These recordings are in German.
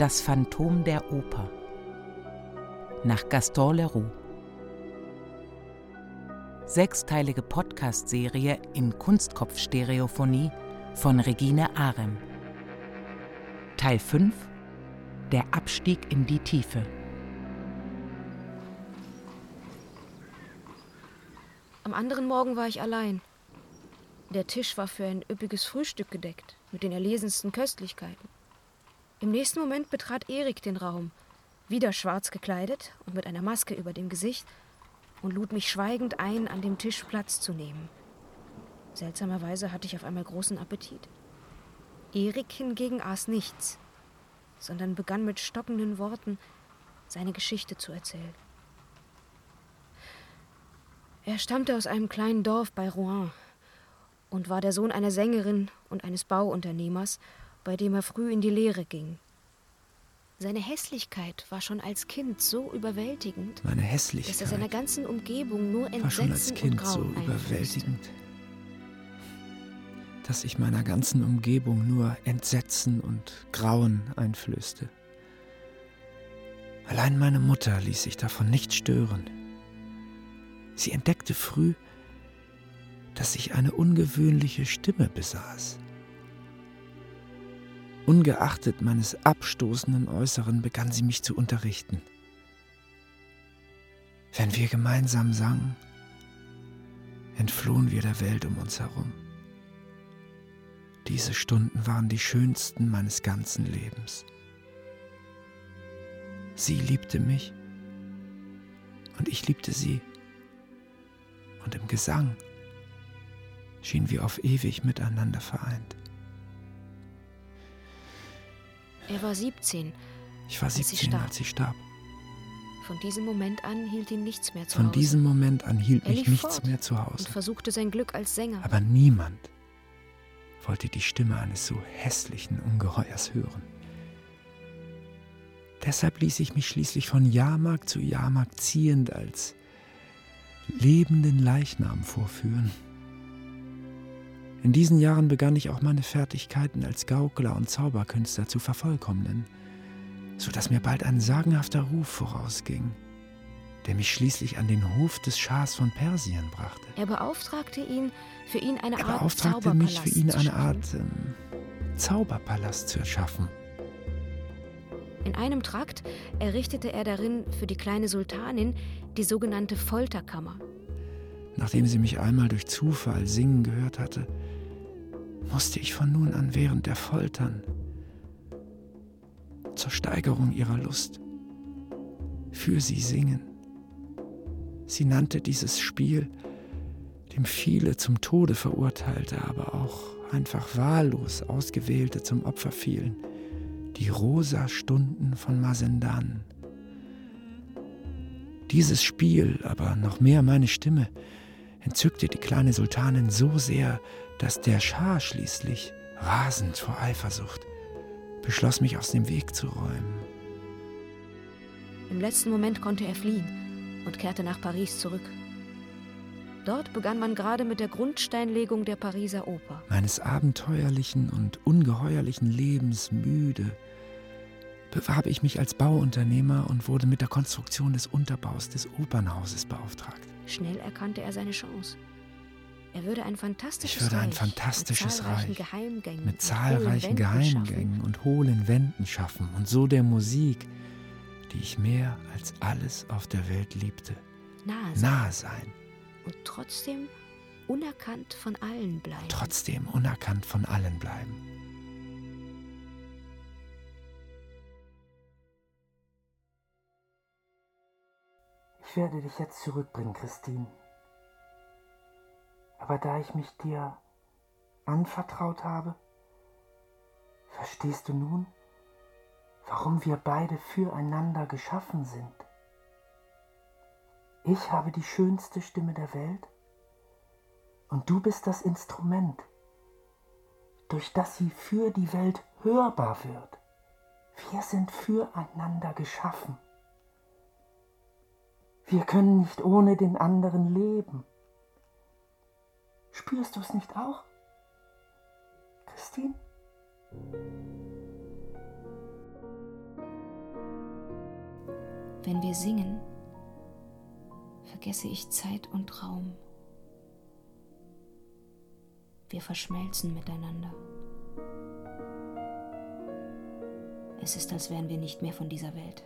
Das Phantom der Oper nach Gaston Leroux. 6-teilige Podcast-Serie in Kunstkopf-Stereophonie von Regine Arem. Teil 5: Der Abstieg in die Tiefe. Am anderen Morgen war ich allein. Der Tisch war für ein üppiges Frühstück gedeckt, mit den erlesensten Köstlichkeiten. Im nächsten Moment betrat Erik den Raum, wieder schwarz gekleidet und mit einer Maske über dem Gesicht, und lud mich schweigend ein, an dem Tisch Platz zu nehmen. Seltsamerweise hatte ich auf einmal großen Appetit. Erik hingegen aß nichts, sondern begann mit stockenden Worten seine Geschichte zu erzählen. Er stammte aus einem kleinen Dorf bei Rouen und war der Sohn einer Sängerin und eines Bauunternehmers, bei dem er früh in die Lehre ging. Seine Hässlichkeit war schon als Kind so überwältigend, Meine Hässlichkeit dass er seiner ganzen Umgebung nur war schon als Entsetzen und Kind so Grauen einflößte. überwältigend, dass ich meiner ganzen Umgebung nur Entsetzen und Grauen einflößte. Allein meine Mutter ließ sich davon nicht stören. Sie entdeckte früh, dass ich eine ungewöhnliche Stimme besaß. Ungeachtet meines abstoßenden Äußeren begann sie mich zu unterrichten. Wenn wir gemeinsam sangen, entflohen wir der Welt um uns herum. Diese Stunden waren die schönsten meines ganzen Lebens. Sie liebte mich und ich liebte sie. Und im Gesang schienen wir auf ewig miteinander vereint. Er war 17. Ich war 17, als sie starb. Von diesem Moment an hielt ihn nichts mehr zu Von Hause. diesem Moment an hielt Er mich lief nichts fort mehr zu und Hause. versuchte sein Glück als Sänger. Aber niemand wollte die Stimme eines so hässlichen Ungeheuers hören. Deshalb ließ ich mich schließlich von Jahrmarkt zu Jahrmarkt ziehend als lebenden Leichnam vorführen. In diesen Jahren begann ich auch meine Fertigkeiten als Gaukler und Zauberkünstler zu vervollkommnen, so dass mir bald ein sagenhafter Ruf vorausging, der mich schließlich an den Hof des Schahs von Persien brachte. Er beauftragte ihn, für ihn eine Er Art beauftragte mich, für ihn eine Zauberpalast Art Zauberpalast zu erschaffen. In einem Trakt errichtete er darin für die kleine Sultanin die sogenannte Folterkammer. Nachdem sie mich einmal durch Zufall singen gehört hatte, musste ich von nun an während der Foltern zur Steigerung ihrer Lust für sie singen. Sie nannte dieses Spiel, dem viele zum Tode verurteilte, aber auch einfach wahllos Ausgewählte zum Opfer fielen, die rosa Stunden von Mazendan. Dieses Spiel, aber noch mehr meine Stimme, entzückte die kleine Sultanin so sehr, dass der Schah schließlich, rasend vor Eifersucht, beschloss, mich aus dem Weg zu räumen. Im letzten Moment konnte er fliehen und kehrte nach Paris zurück. Dort begann man gerade mit der Grundsteinlegung der Pariser Oper. Meines abenteuerlichen und ungeheuerlichen Lebens müde, bewarb ich mich als Bauunternehmer und wurde mit der Konstruktion des Unterbaus des Opernhauses beauftragt. Schnell erkannte er seine Chance. Er würde ein fantastisches Reich mit hohlen zahlreichen Geheimgängen und hohlen Wänden schaffen und so der Musik, die ich mehr als alles auf der Welt liebte, nahe sein. Und trotzdem unerkannt von allen bleiben. Ich werde dich jetzt zurückbringen, Christine. Aber da ich mich dir anvertraut habe, verstehst du nun, warum wir beide füreinander geschaffen sind? Ich habe die schönste Stimme der Welt und du bist das Instrument, durch das sie für die Welt hörbar wird. Wir sind füreinander geschaffen. Wir können nicht ohne den anderen leben. Spürst du es nicht auch, Christine? wenn wir singen, vergesse ich Zeit und Raum. Wir verschmelzen miteinander. Es ist, als wären wir nicht mehr von dieser Welt.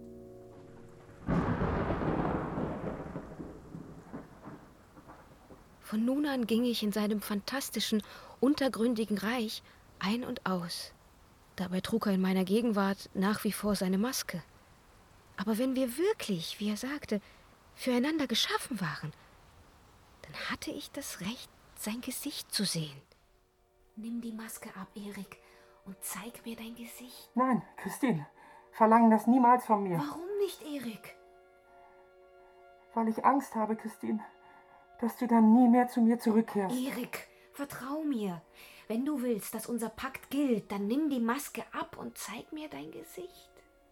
Von nun an ging ich in seinem fantastischen, untergründigen Reich ein und aus. Dabei trug er in meiner Gegenwart nach wie vor seine Maske. Aber wenn wir wirklich, wie er sagte, füreinander geschaffen waren, dann hatte ich das Recht, sein Gesicht zu sehen. Nimm die Maske ab, Erik, und zeig mir dein Gesicht. Nein, Christine, verlangen das niemals von mir. Warum nicht, Erik? Weil ich Angst habe, Christine, dass du dann nie mehr zu mir zurückkehrst. Erik, vertrau mir. Wenn du willst, dass unser Pakt gilt, dann nimm die Maske ab und zeig mir dein Gesicht.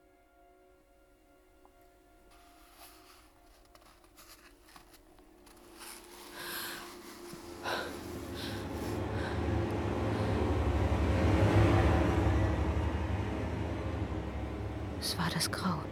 Es war das Grauen.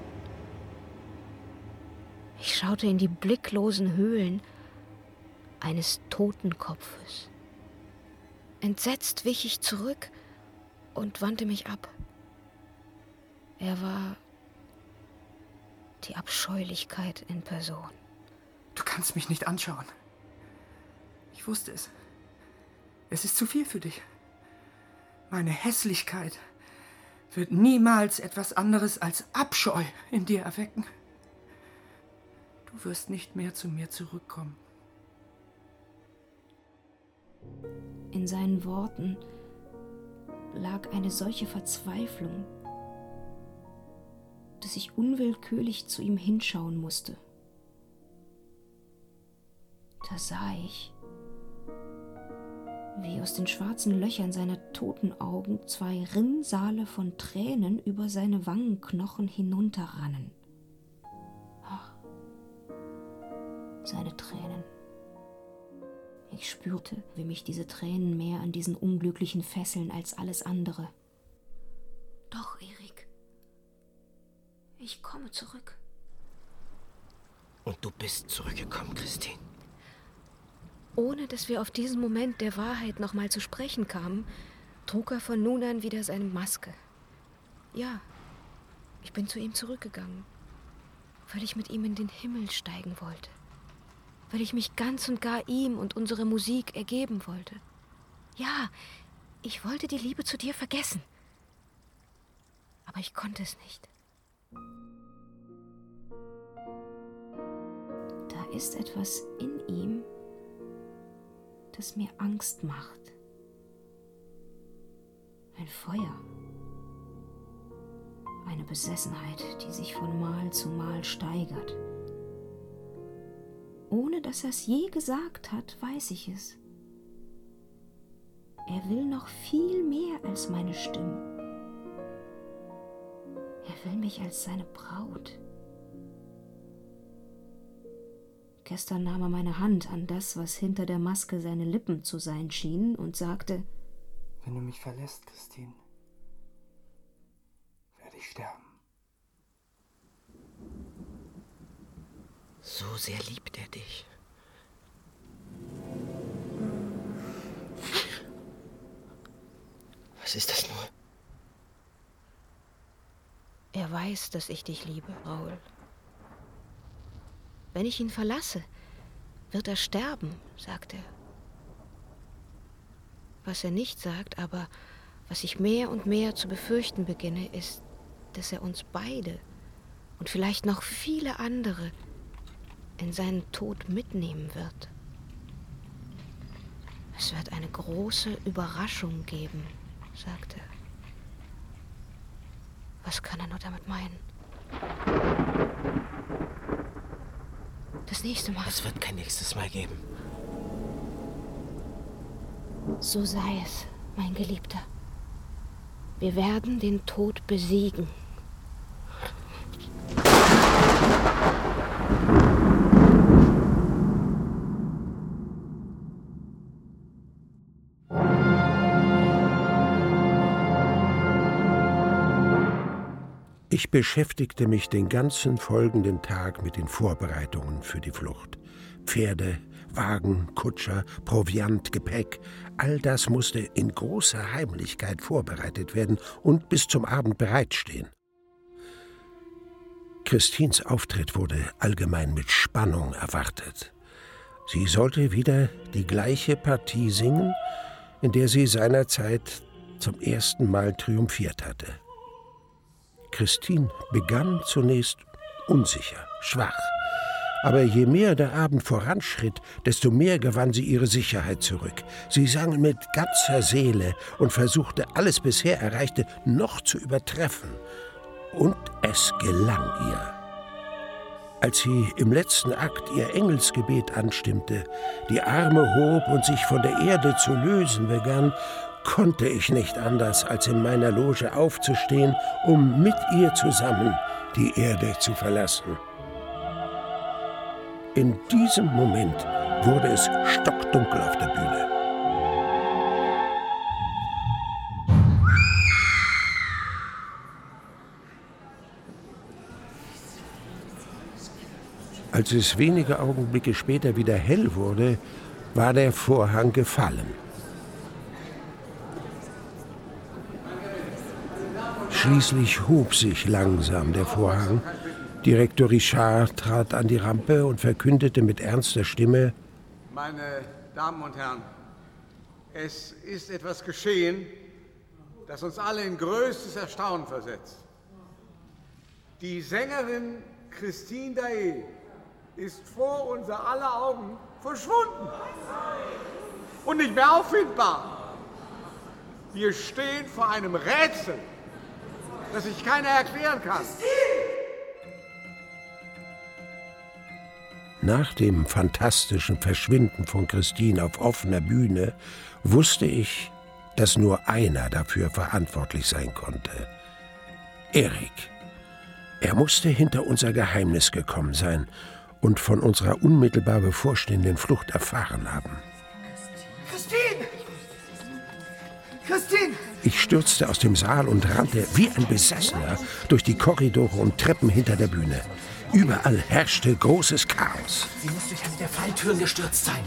Ich schaute in die blicklosen Höhlen eines Totenkopfes. Entsetzt wich ich zurück und wandte mich ab. Er war die Abscheulichkeit in Person. Du kannst mich nicht anschauen. Ich wusste es. Es ist zu viel für dich. Meine Hässlichkeit wird niemals etwas anderes als Abscheu in dir erwecken. Du wirst nicht mehr zu mir zurückkommen. In seinen Worten lag eine solche Verzweiflung, dass ich unwillkürlich zu ihm hinschauen musste. Da sah ich, wie aus den schwarzen Löchern seiner toten Augen 2 Rinnsale von Tränen über seine Wangenknochen hinunterrannen. Ach, seine Tränen. Ich spürte, wie mich diese Tränen mehr an diesen Unglücklichen fesseln als alles andere. Doch, Erik, ich komme zurück. Und du bist zurückgekommen, Christine. Ohne dass wir auf diesen Moment der Wahrheit nochmal zu sprechen kamen, trug er von nun an wieder seine Maske. Ja, ich bin zu ihm zurückgegangen, weil ich mit ihm in den Himmel steigen wollte. Weil ich mich ganz und gar ihm und unserer Musik ergeben wollte. Ja, ich wollte die Liebe zu dir vergessen. Aber ich konnte es nicht. Da ist etwas in ihm, das mir Angst macht. Ein Feuer. Eine Besessenheit, die sich von Mal zu Mal steigert. Ohne dass er es je gesagt hat, weiß ich es. Er will noch viel mehr als meine Stimme. Er will mich als seine Braut. Gestern nahm er meine Hand an das, was hinter der Maske seine Lippen zu sein schienen, und sagte: Wenn du mich verlässt, Christine, werde ich sterben. So sehr liebt er dich. Was ist das nur? Er weiß, dass ich dich liebe, Raoul. Wenn ich ihn verlasse, wird er sterben, sagt er. Was er nicht sagt, aber was ich mehr und mehr zu befürchten beginne, ist, dass er uns beide und vielleicht noch viele andere in seinen Tod mitnehmen wird. Es wird eine große Überraschung geben, sagt er. Was kann er nur damit meinen? Das nächste Mal. Es wird kein nächstes Mal geben. So sei es, mein Geliebter. Wir werden den Tod besiegen. Ich beschäftigte mich den ganzen folgenden Tag mit den Vorbereitungen für die Flucht. Pferde, Wagen, Kutscher, Proviant, Gepäck, all das musste in großer Heimlichkeit vorbereitet werden und bis zum Abend bereitstehen. Christines Auftritt wurde allgemein mit Spannung erwartet. Sie sollte wieder die gleiche Partie singen, in der sie seinerzeit zum ersten Mal triumphiert hatte. Christine begann zunächst unsicher, schwach. Aber je mehr der Abend voranschritt, desto mehr gewann sie ihre Sicherheit zurück. Sie sang mit ganzer Seele und versuchte, alles bisher Erreichte noch zu übertreffen. Und es gelang ihr. Als sie im letzten Akt ihr Engelsgebet anstimmte, die Arme hob und sich von der Erde zu lösen begann, konnte ich nicht anders, als in meiner Loge aufzustehen, um mit ihr zusammen die Erde zu verlassen. In diesem Moment wurde es stockdunkel auf der Bühne. Als es wenige Augenblicke später wieder hell wurde, war der Vorhang gefallen. Schließlich hob sich langsam der Vorhang. Direktor Richard trat an die Rampe und verkündete mit ernster Stimme: Meine Damen und Herren, es ist etwas geschehen, das uns alle in größtes Erstaunen versetzt. Die Sängerin Christine Daae ist vor unser aller Augen verschwunden und nicht mehr auffindbar. Wir stehen vor einem Rätsel, das sich keiner erklären kann. Nach dem fantastischen Verschwinden von Christine auf offener Bühne wusste ich, dass nur einer dafür verantwortlich sein konnte: Erik. Er musste hinter unser Geheimnis gekommen sein und von unserer unmittelbar bevorstehenden Flucht erfahren haben. Christine! Christine! Ich stürzte aus dem Saal und rannte wie ein Besessener durch die Korridore und Treppen hinter der Bühne. Überall herrschte großes Chaos. Sie muss durch eine der Falltüren gestürzt sein.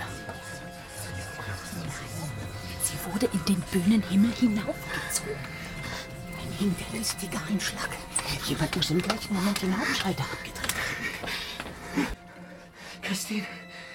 Sie wurde in den Bühnenhimmel hinaufgezogen. Ein hinterlistiger Einschlag. Jemand muss im gleichen Moment den Hauptschalter abgedreht haben. Christine.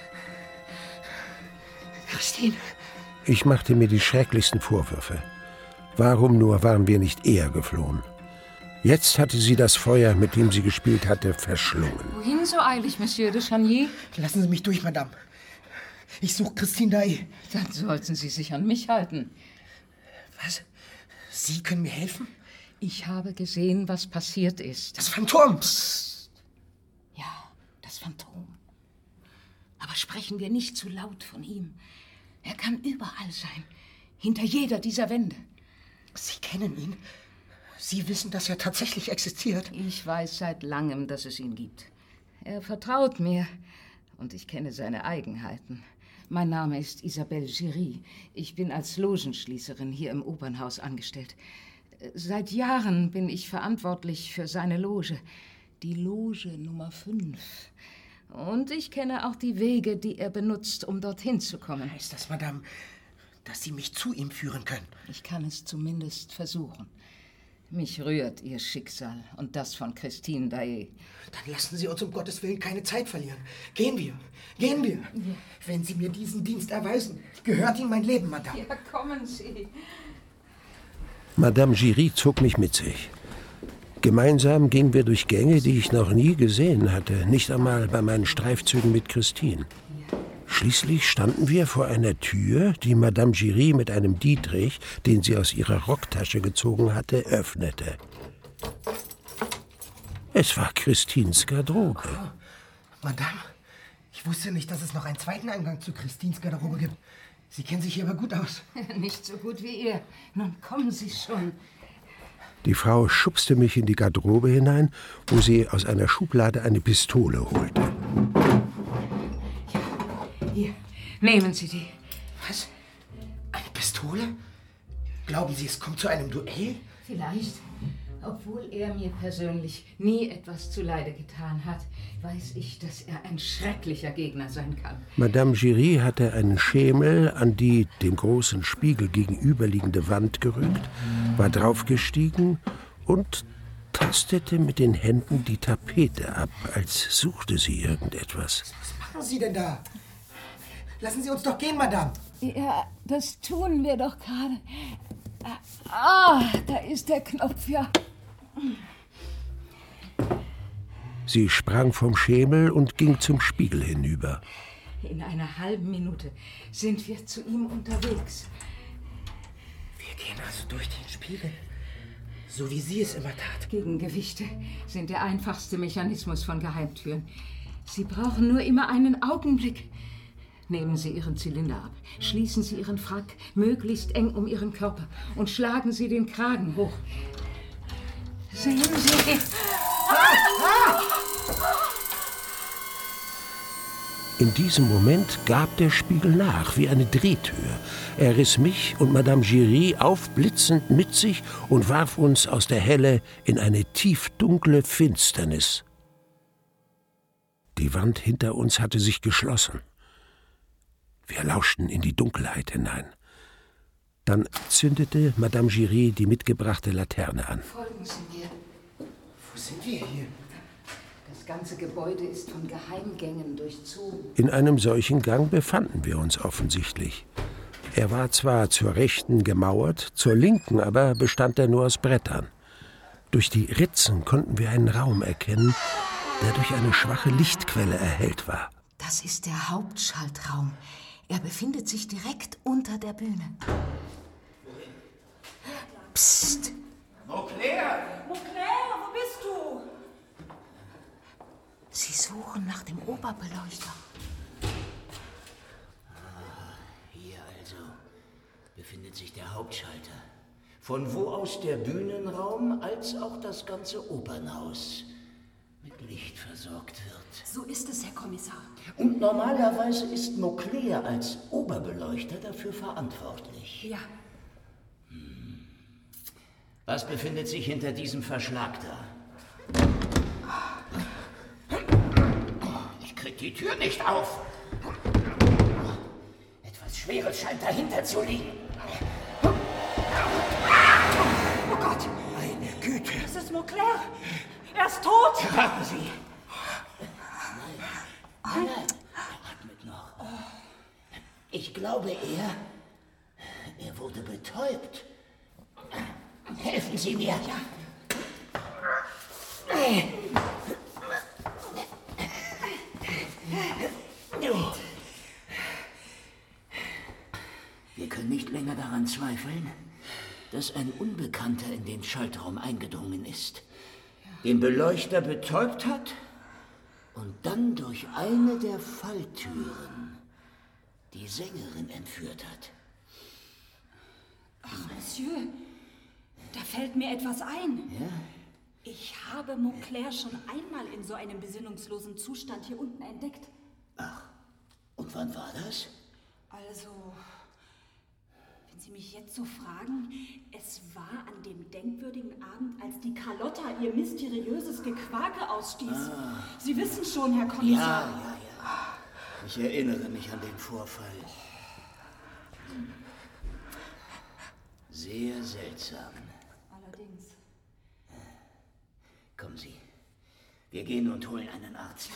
Christine. Ich machte mir die schrecklichsten Vorwürfe. Warum nur waren wir nicht eher geflohen? Jetzt hatte sie das Feuer, mit dem sie gespielt hatte, verschlungen. Wohin so eilig, Monsieur de Chagny? Lassen Sie mich durch, Madame. Ich suche Christine Daae. Dann sollten Sie sich an mich halten. Was? Sie können mir helfen? Ich habe gesehen, was passiert ist. Das Phantom! Psst. Ja, das Phantom. Aber sprechen wir nicht zu laut von ihm. Er kann überall sein. Hinter jeder dieser Wände. Sie kennen ihn? Sie wissen, dass er tatsächlich existiert? Ich weiß seit langem, dass es ihn gibt. Er vertraut mir und ich kenne seine Eigenheiten. Mein Name ist Isabelle Giry. Ich bin als Logenschließerin hier im Opernhaus angestellt. Seit Jahren bin ich verantwortlich für seine Loge, die Loge Nummer 5. Und ich kenne auch die Wege, die er benutzt, um dorthin zu kommen. Heißt das, Madame, dass Sie mich zu ihm führen können? Ich kann es zumindest versuchen. Mich rührt Ihr Schicksal und das von Christine Daae. Dann lassen Sie uns um Gottes Willen keine Zeit verlieren. Gehen wir, gehen wir. Ja. Wenn Sie mir diesen Dienst erweisen, gehört Ihnen mein Leben, Madame. Ja, kommen Sie. Madame Giry zog mich mit sich. Gemeinsam gingen wir durch Gänge, die ich noch nie gesehen hatte, nicht einmal bei meinen Streifzügen mit Christine. Schließlich standen wir vor einer Tür, die Madame Giry mit einem Dietrich, den sie aus ihrer Rocktasche gezogen hatte, öffnete. Es war Christines Garderobe. Oh, Madame, ich wusste nicht, dass es noch einen zweiten Eingang zu Christines Garderobe gibt. Sie kennen sich hier aber gut aus. Nicht so gut wie ihr. Nun kommen Sie schon. Die Frau schubste mich in die Garderobe hinein, wo sie aus einer Schublade eine Pistole holte. Hier, nehmen Sie die. Was? Eine Pistole? Glauben Sie, es kommt zu einem Duell? Vielleicht. Obwohl er mir persönlich nie etwas zuleide getan hat, weiß ich, dass er ein schrecklicher Gegner sein kann. Madame Giry hatte einen Schemel an die dem großen Spiegel gegenüberliegende Wand gerückt, war draufgestiegen und tastete mit den Händen die Tapete ab, als suchte sie irgendetwas. Was machen Sie denn da? Lassen Sie uns doch gehen, Madame. Ja, das tun wir doch gerade. Ah, da ist der Knopf, ja. Sie sprang vom Schemel und ging zum Spiegel hinüber. In einer halben Minute sind wir zu ihm unterwegs. Wir gehen also durch den Spiegel, so wie sie es immer tat. Gegengewichte sind der einfachste Mechanismus von Geheimtüren. Sie brauchen nur immer einen Augenblick. Nehmen Sie Ihren Zylinder ab, schließen Sie Ihren Frack möglichst eng um Ihren Körper und schlagen Sie den Kragen hoch. Sehen Sie! In diesem Moment gab der Spiegel nach, wie eine Drehtür. Er riss mich und Madame Giry aufblitzend mit sich und warf uns aus der Helle in eine tiefdunkle Finsternis. Die Wand hinter uns hatte sich geschlossen. Wir lauschten in die Dunkelheit hinein. Dann zündete Madame Giry die mitgebrachte Laterne an. Folgen Sie mir. Wo sind wir hier? Das ganze Gebäude ist von Geheimgängen durchzogen. In einem solchen Gang befanden wir uns offensichtlich. Er war zwar zur Rechten gemauert, zur Linken aber bestand er nur aus Brettern. Durch die Ritzen konnten wir einen Raum erkennen, der durch eine schwache Lichtquelle erhellt war. Das ist der Hauptschaltraum. Er befindet sich direkt unter der Bühne. Psst! Mauclair! Mauclair, wo bist du? Sie suchen nach dem Oberbeleuchter. Hier also befindet sich der Hauptschalter, von wo aus der Bühnenraum als auch das ganze Opernhaus mit Licht versorgt wird. So ist es, Herr Kommissar. Und normalerweise ist Mauclair als Oberbeleuchter dafür verantwortlich. Ja. Was befindet sich hinter diesem Verschlag da? Ich krieg die Tür nicht auf. Etwas Schweres scheint dahinter zu liegen. Oh Gott! Meine Güte! Das ist Mauclair! Er ist tot! Warten Sie! Nein, er atmet noch. Ich glaube, er wurde betäubt. Helfen Sie mir. Ja. Wir können nicht länger daran zweifeln, dass ein Unbekannter in den Schaltraum eingedrungen ist, den Beleuchter betäubt hat und dann durch eine der Falltüren die Sängerin entführt hat. Ach, Monsieur, da fällt mir etwas ein. Ja? Ich habe Mauclair schon einmal in so einem besinnungslosen Zustand hier unten entdeckt. Ach, und wann war das? Also, wenn Sie mich jetzt so fragen, es war an dem denkwürdigen Abend, als die Carlotta ihr mysteriöses Gequake ausstieß. Ah. Sie wissen schon, Herr Kommissar. Ja. Ich erinnere mich an den Vorfall. Sehr seltsam. Allerdings. Kommen Sie, wir gehen und holen einen Arzt.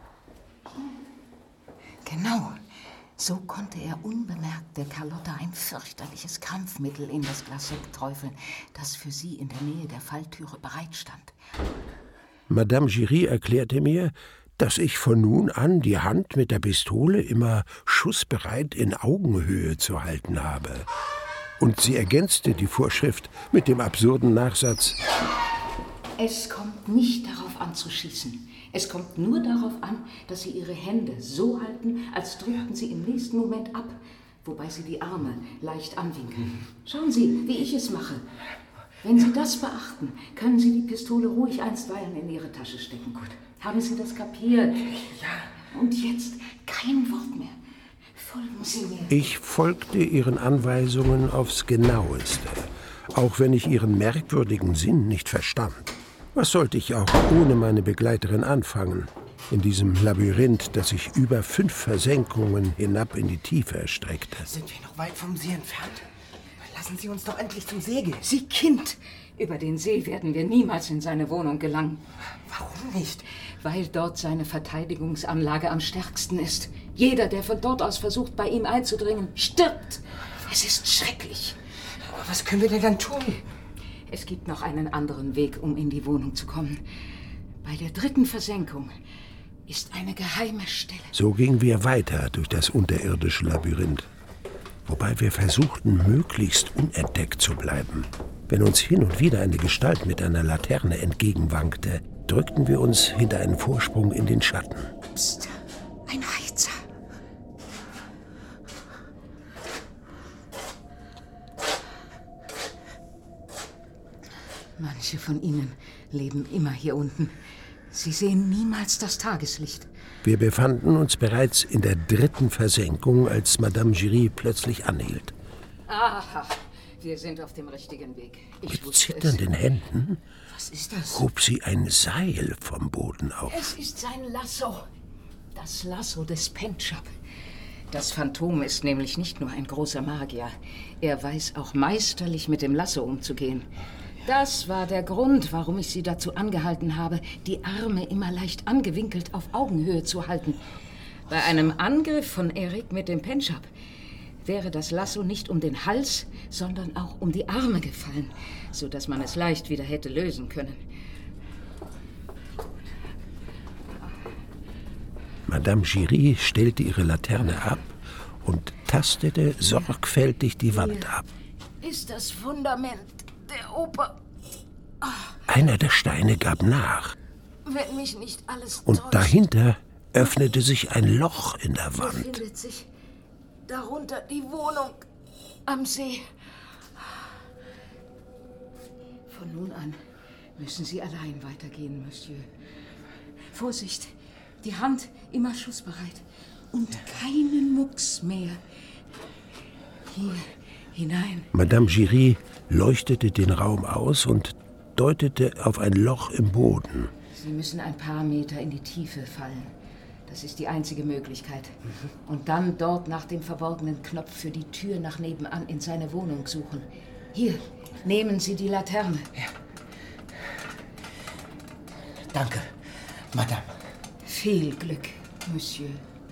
Genau. So konnte er unbemerkt der Carlotta ein fürchterliches Krampfmittel in das Glas Sekt träufeln, das für sie in der Nähe der Falltüre bereitstand. Madame Giry erklärte mir, dass ich von nun an die Hand mit der Pistole immer schussbereit in Augenhöhe zu halten habe. Und sie ergänzte die Vorschrift mit dem absurden Nachsatz: Es kommt nicht darauf an zu schießen. Es kommt nur darauf an, dass Sie Ihre Hände so halten, als drückten Sie im nächsten Moment ab, wobei Sie die Arme leicht anwinkeln. Schauen Sie, wie ich es mache. Wenn Sie das beachten, können Sie die Pistole ruhig einstweilen in Ihre Tasche stecken. Gut. Haben Sie das kapiert? Ja. Und jetzt kein Wort mehr. Folgen Sie mir. Ich folgte ihren Anweisungen aufs Genaueste. auch wenn ich ihren merkwürdigen Sinn nicht verstand. Was sollte ich auch ohne meine Begleiterin anfangen, in diesem Labyrinth, das sich über 5 Versenkungen hinab in die Tiefe erstreckte? Sind wir noch weit vom See entfernt? Lassen Sie uns doch endlich zum See gehen. Sie, Kind! Über den See werden wir niemals in seine Wohnung gelangen. Warum nicht? Weil dort seine Verteidigungsanlage am stärksten ist. Jeder, der von dort aus versucht, bei ihm einzudringen, stirbt. Es ist schrecklich. Aber was können wir denn dann tun? Es gibt noch einen anderen Weg, um in die Wohnung zu kommen. Bei der 3. Versenkung ist eine geheime Stelle. So gingen wir weiter durch das unterirdische Labyrinth, wobei wir versuchten, möglichst unentdeckt zu bleiben. Wenn uns hin und wieder eine Gestalt mit einer Laterne entgegenwankte, drückten wir uns hinter einen Vorsprung in den Schatten. Psst, ein Heizer. Manche von ihnen leben immer hier unten. Sie sehen niemals das Tageslicht. Wir befanden uns bereits in der 3. Versenkung, als Madame Giry plötzlich anhielt. Aha, wir sind auf dem richtigen Weg. Mit zitternden Händen Was ist das? hob sie ein Seil vom Boden auf. Es ist sein Lasso. Das Lasso des Penchab. Das Phantom ist nämlich nicht nur ein großer Magier. Er weiß auch meisterlich mit dem Lasso umzugehen. Das war der Grund, warum ich sie dazu angehalten habe, die Arme immer leicht angewinkelt auf Augenhöhe zu halten. Bei einem Angriff von Erik mit dem Penchab wäre das Lasso nicht um den Hals, sondern auch um die Arme gefallen, sodass man es leicht wieder hätte lösen können. Madame Giry stellte ihre Laterne ab und tastete sorgfältig die Wand ab. Ist das Fundament der Oper. Einer der Steine gab nach. Wenn mich nicht alles Und täuscht, dahinter öffnete sich ein Loch in der Wand. befindet sich darunter die Wohnung am See. Von nun an müssen Sie allein weitergehen, Monsieur. Vorsicht, die Hand immer schussbereit. Und keinen Mucks mehr. Hier hinein. Madame Giry leuchtete den Raum aus und deutete auf ein Loch im Boden. Sie müssen ein paar Meter in die Tiefe fallen. Das ist die einzige Möglichkeit. Und dann dort nach dem verborgenen Knopf für die Tür nach nebenan in seine Wohnung suchen. Hier, nehmen Sie die Laterne. Ja. Danke, Madame. Viel Glück, Monsieur.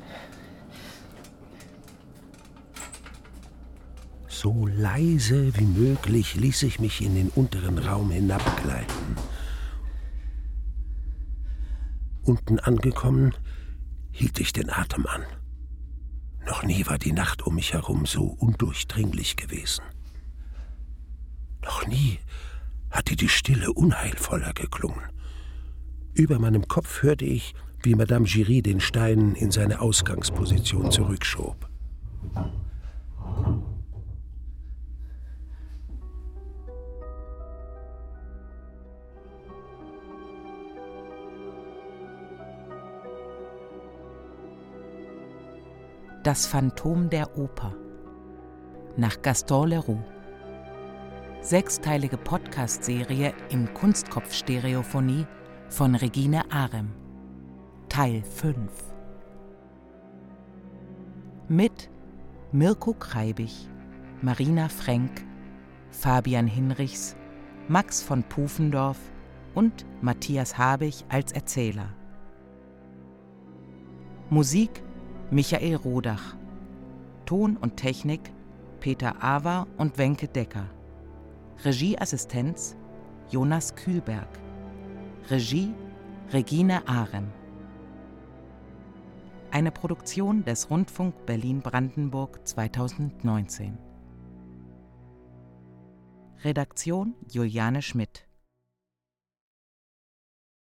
So leise wie möglich ließ ich mich in den unteren Raum hinabgleiten. Unten angekommen, hielt ich den Atem an. Noch nie war die Nacht um mich herum so undurchdringlich gewesen. Noch nie hatte die Stille unheilvoller geklungen. Über meinem Kopf hörte ich, wie Madame Giry den Stein in seine Ausgangsposition zurückschob. Das Phantom der Oper nach Gaston Leroux. 6-teilige Podcast-Serie in Kunstkopf-Stereophonie von Regine Arem. Teil 5. Mit Mirko Kreibich, Marina Frenk, Fabian Hinrichs, Max von Pufendorf und Matthias Habich als Erzähler. Musik Michael Rodach. Ton und Technik Peter Awer und Wenke Decker. Regieassistenz Jonas Kühlberg. Regie Regine Arem. Eine Produktion des Rundfunk Berlin-Brandenburg 2019. Redaktion Juliane Schmidt.